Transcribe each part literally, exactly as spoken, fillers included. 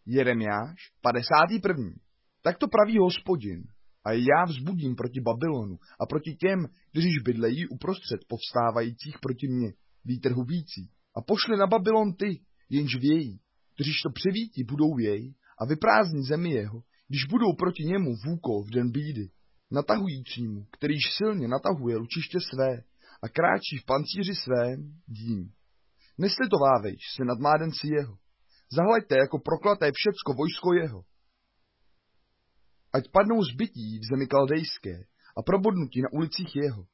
Jeremiáš, padesátý první. Tak to praví Hospodin. A já vzbudím proti Babylonu a proti těm, kteříž bydlejí uprostřed povstávajících proti mně, vítr hubící. A pošli na Babylon ty, jenž vějí, kteříž to přivítí budou věj a vyprázdní zemi jeho, když budou proti němu v úkol v den bídy, natahujícímu, kterýž silně natahuje lučiště své a kráčí v pancíři svém dím. Neslitovávejš se nad mládenci jeho, zahlaďte jako proklaté všecko vojsko jeho. Ať padnou zbytí v zemi kaldejské a probodnutí na ulicích jeho.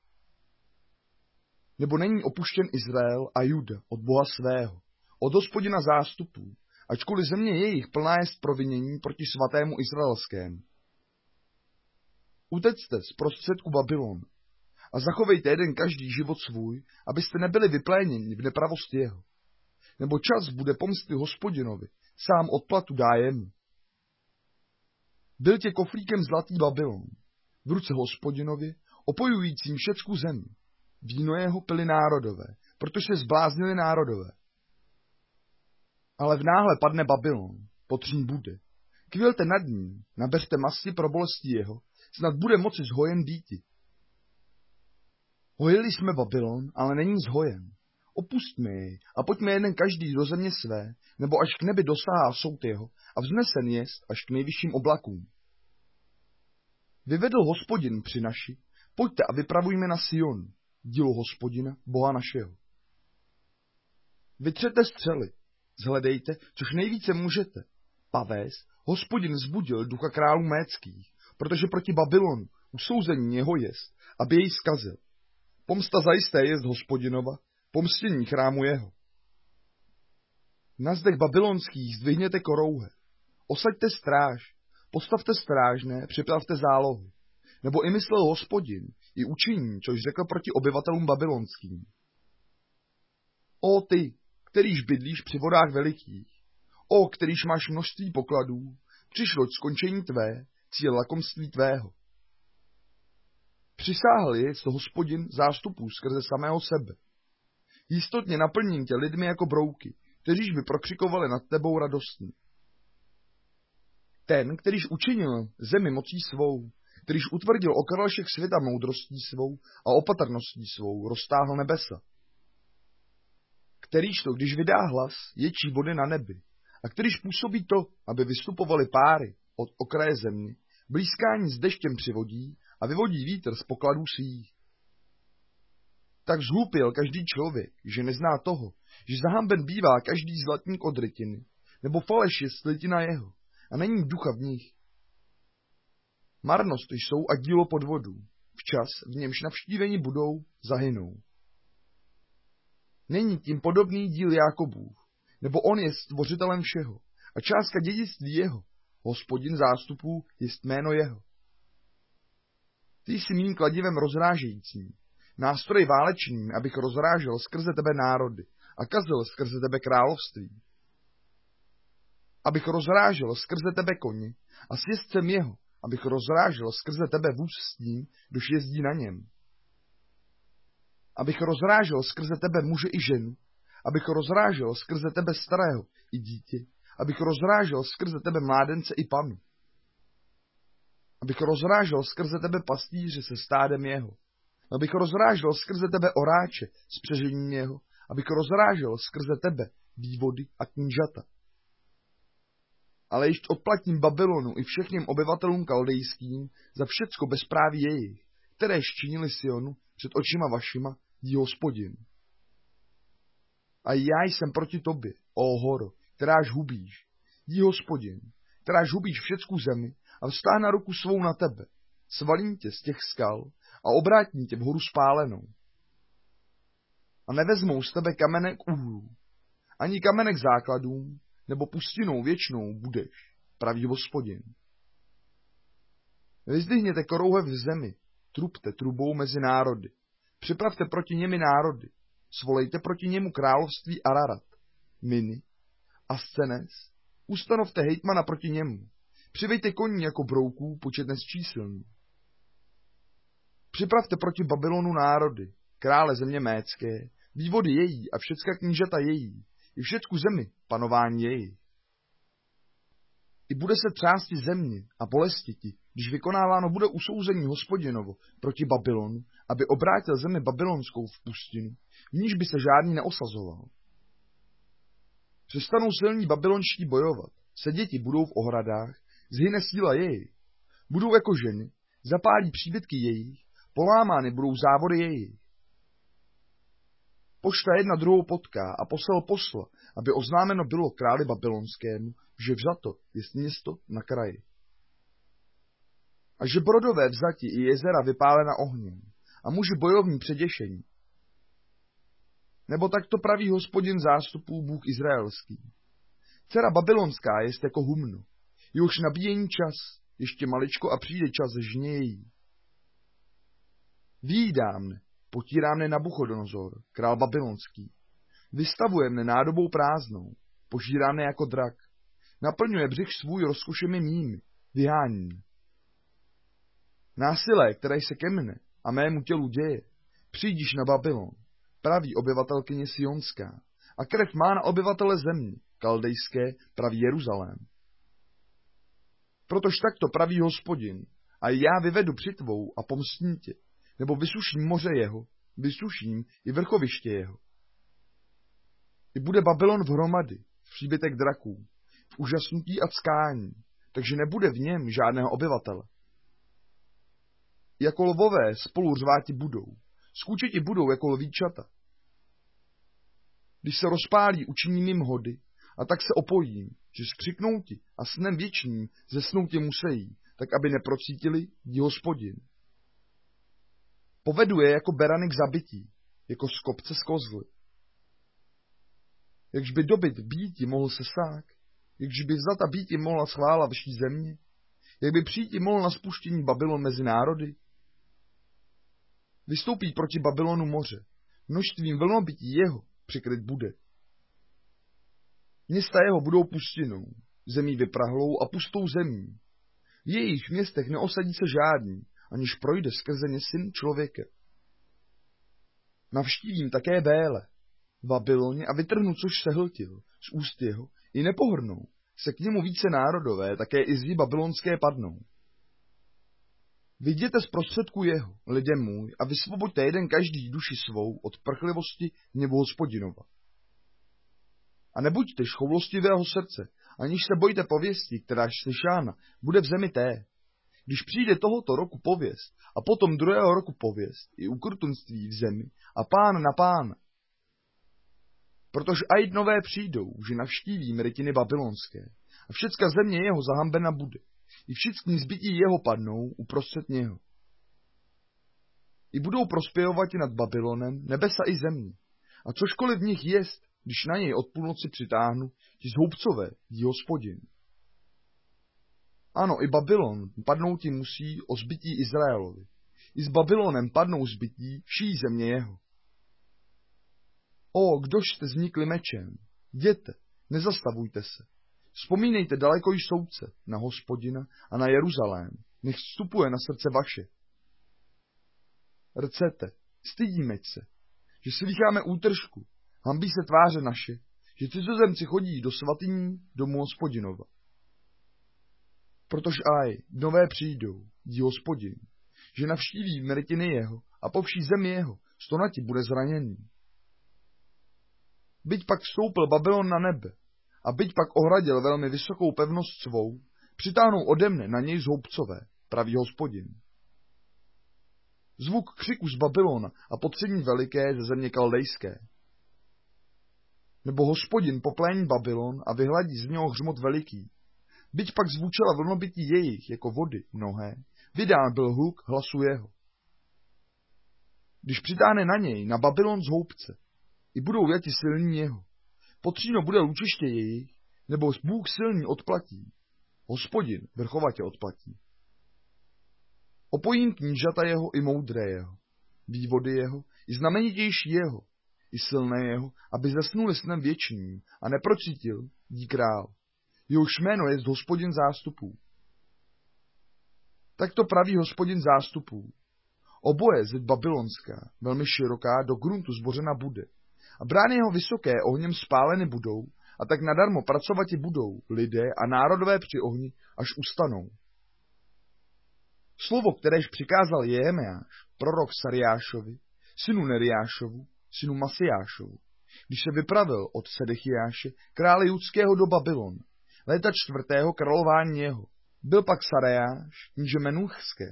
Nebo není opuštěn Izrael a Juda od Boha svého, od Hospodina zástupů, ačkoliv země jejich plná jest provinění proti svatému izraelskému. Utecte z prostředku Babylon a zachovejte jeden každý život svůj, abyste nebyli vypléněni v nepravosti jeho. Nebo čas bude pomsty Hospodinovi, sám odplatu dá jemu. Byl tě koflíkem zlatý Babylon, v ruce Hospodinovi, opojujícím všecku zemi. Víno jeho pili národové, protože se zbláznili národové. Ale v náhle padne Babylon, potříň bude. Kvělte nad ním, nabeřte masti pro bolesti jeho, snad bude moci zhojen býti. Hojili jsme Babylon, ale není zhojen. Opustme jej a pojďme jeden každý do země své, nebo až k nebi dosahá soud jeho a vznesen jest až k nejvyšším oblakům. Vyvedl Hospodin při naši, pojďte a vypravujme na Sion, dílo Hospodina, Boha našeho. Vytřete střely, zhledejte, což nejvíce můžete. Pavés, Hospodin vzbudil ducha králů méckých, protože proti Babylonu usouzení jeho jest, aby jej zkazil. Pomsta zajisté jest Hospodinova, pomstění chrámu jeho. Na zdech babylonských zdvihněte korouhe, osaďte stráž, postavte strážné, připravte zálohy, nebo i myslel Hospodin, i učiní, což řekl proti obyvatelům babylonským. O ty, kterýž bydlíš při vodách velikých, o kterýž máš množství pokladů, přišlo skončení tvé, cíl lakomství tvého. Přisáhl jest Hospodin zástupů skrze samého sebe. Jistotně naplním tě lidmi jako brouky, kteříž by prokřikovali nad tebou radostně. Ten, kterýž učinil zemi mocí svou, kterýž utvrdil okralšek světa moudrostí svou a opatrností svou, roztáhl nebesa. Kterýž to, když vydá hlas, ječí vody na nebi, a kterýž působí to, aby vystupovaly páry od okraje země, blízkání s deštěm přivodí a vyvodí vítr z pokladů svých. Tak zhlupěl každý člověk, že nezná toho, že zahamben bývá každý zlatník od rytiny, nebo faleš je slitina jeho, a není ducha v nich. Marnost jsou a dílo podvodů, včas v němž navštíveni budou, zahynou. Není tím podobný díl Jákobův, nebo on je stvořitelem všeho, a částka dědictví jeho, Hospodin zástupů, jest jméno jeho. Ty jsi mým kladivem rozrážejícím, nástroj válečným, abych rozrážel skrze tebe národy a kazil skrze tebe království. Abych rozrážel skrze tebe koně a s jezdcem jeho, abych rozrážel skrze tebe vůz s tím, kdož jezdí na něm. Abych rozrážel skrze tebe muže i ženu, abych rozrážel skrze tebe starého i dítě, abych rozrážel skrze tebe mládence i panu. Abych rozrážel skrze tebe pastýře se stádem jeho, abych rozrážel skrze tebe oráče s přežením jeho, abych rozrážel skrze tebe vývody a knížata. Ale ještě odplatím Babylonu i všem obyvatelům kaldejským za všecko bezpráví jejich, kteréž činili Sionu před očima vašima, dí Hospodin. A já jsem proti tobě, ó horo, kteráž hubíš, dí Hospodin, kteráž hubíš všecku zemi a vstáhne na ruku svou na tebe, svalím tě z těch skal a obrátím tě v horu spálenou. A nevezmou z tebe kamenek úhlů, ani kamenek základům, nebo pustinou věčnou budeš, praví Hospodin. Vyzdvihněte korouhev v zemi, trubte trubou mezi národy, připravte proti němi národy, svolejte proti němu království Ararat, Mini a Scenes, ustanovte hejtmana proti němu, přivejte koní jako brouků, počet nesčíslný. Připravte proti Babylonu národy, krále země mécké, vývody její a všecka knížata její, i všecku zemi panování její. I bude se třásti země a bolestiti, když vykonáváno bude usouzení Hospodinovo proti Babylonu, aby obrátil zemi babylonskou v pustinu, v níž by se žádný neosazoval. Přestanou silní babylonští bojovat, seděti budou v ohradách, zhyne síla jejich, budou jako ženy, zapálí příbytky jejich, polámány budou závody jejich. Pošta jedna druhou potká a poslal posla, aby oznámeno bylo králi babylonskému, že vzato je město na kraji. A že brodové vzati i jezera vypálena ohněm a muži bojovní předěšení. Nebo tak to praví Hospodin zástupů, Bůh izraelský. Dcera babylonská jest jako humno, jehož nabíjení čas, ještě maličko a přijde čas žně její. Výjídá mne, potírá mne Nabuchodonozor, král babylonský. Vystavuje mne nádobou prázdnou, požírá mne jako drak. Naplňuje břich svůj rozkošemi mými, vyhání mne. Násilé, které se ke mne a mému tělu děje, přijdíš na Babylon, praví obyvatelkyně Sionská, a krev má na obyvatele země, kaldejské, praví Jeruzalém. Protož takto praví Hospodin, a já vyvedu přitvou a pomstím tě, nebo vysuším moře jeho, vysuším i vrchoviště jeho. I bude Babylon v hromady, v příbytek draků, v úžasnutí a ckání, takže nebude v něm žádného obyvatele. Jako lvové spolu řváti budou, skůčeti budou jako lvíčata. Když se rozpálí, učiním jim hody, a tak se opojím, že skřiknouti a snem věčným zesnouti musejí, tak aby neprocítili, dí Hospodin. Povedu je jako berany k zabití, jako skopce z kozly. Jakž by dobyt býti mohl sesák, jakž by vzata býti mohla schvála vší země, jak by přijít mohl na spuštění Babylon mezi národy. Vystoupí proti Babylonu moře, množstvím vlnobytí jeho přikryt bude. Města jeho budou pustinou, zemí vyprahlou a pustou zemí. V jejich městech neosadí se žádný, aniž projde skrze ně syn člověka. Navštívím také Béle, v Babyloně a vytrhnu, což se hltil, z úst jeho, i nepohrnou, se k němu více národové, také i zdi babylonské padnou. Viděte z prostředku jeho, lidé můj, a vysvoboďte jeden každý duši svou od prchlivosti hněvu Hospodinova. A nebuďte choulostivého srdce, aniž se bojte pověsti, kteráž slyšána bude v zemi té. Když přijde tohoto roku pověst a potom druhého roku pověst i ukrtunství v zemi a pán na pána. Protože ajd nové přijdou, že navštíví mrytiny babylonské a všecka země jeho zahambena bude. I všichni zbytí jeho padnou uprostřed něho. I budou prospěvovat nad Babylonem nebesa i země. A cožkoliv v nich jest, když na něj od půlnoci přitáhnu, ti zhoubcové, dí Hospodin. Ano, i Babylon padnou ti musí o zbytí Izraelovi. I s Babylonem padnou zbytí vší země jeho. O, kdož jste znikli mečem? Jděte, nezastavujte se. Vzpomínejte daleko již soudce na Hospodina a na Jeruzalém, nech vstupuje na srdce vaše. Rcete, stydíme se, že slycháme útržku, hambí se tváře naše, že cizozemci chodí do svatyní domu Hospodinova. Protože aj, nové přijdou, dí Hospodin, že navštíví mrytiny jeho a po vší zemi jeho stonati bude zraněný. Byť pak vstoupil Babylon na nebe, a byť pak ohradil velmi vysokou pevnost svou, přitáhnou ode mne na něj zhoubcové, praví Hospodin. Zvuk křiku z Babylona a potření veliké ze země kaldejské. Nebo Hospodin poplení Babylon a vyhladí z něho hřmot veliký. Byť pak zvučela vlnobytí jejich jako vody mnohé, vydán byl hluk hlasu jeho. Když přitáhne na něj, na Babylon zhoubce, i budou jati silní jeho. Potříno bude lučiště jejich, nebo Bůh silný odplatí. Hospodin vrchovatě odplatí. Opojím knížata jeho i moudré jeho, vývody jeho, i znamenitější jeho, i silné jeho, aby zasnuli snem věčným a neprocítil, dí král. Jehož jméno je Hospodin zástupů. Tak to praví Hospodin zástupů. Oboje zeď babylonská, velmi široká, do gruntu zbořena bude. A brány jeho vysoké ohněm spáleny budou a tak nadarmo pracovati budou lidé a národové při ohni, až ustanou. Slovo, kteréž přikázal Jeremiáš, prorok Sariášovi, synu Neriášovu, synu Masiášovu, když se vypravil od Sedechiáše, krále judského do Babylon, léta čtvrtého králování jeho. Byl pak Sariáš, kníže Menuchské.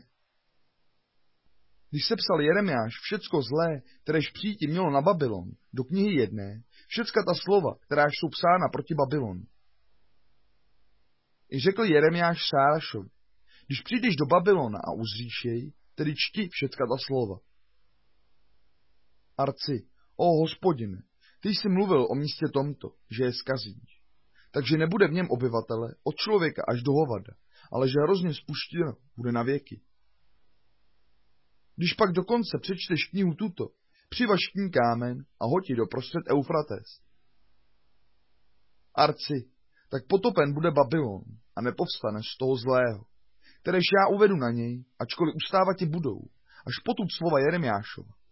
Když sepsal Jeremiáš všecko zlé, kteréž přijít mělo na Babylon, do knihy jedné, všecka ta slova, kteráž jsou psána proti Babylonu. I řekl Jeremiáš Sárašovi, když přijdeš do Babylona a uzříš jej, tedy čti všecka ta slova. Arci, o Hospodine, ty jsi mluvil o místě tomto, že je skazíš. Takže nebude v něm obyvatele od člověka až do hovada, ale že hrozně spuštěno bude na věky. Když pak dokonce přečteš knihu tuto, přivaž k ní kámen a hoď ji do prostřed Eufrates. Arci, tak potopen bude Babylon a nepovstane z toho zlého, kteréž já uvedu na něj, ačkoliv ustávati budou, až potud slova Jeremiášova.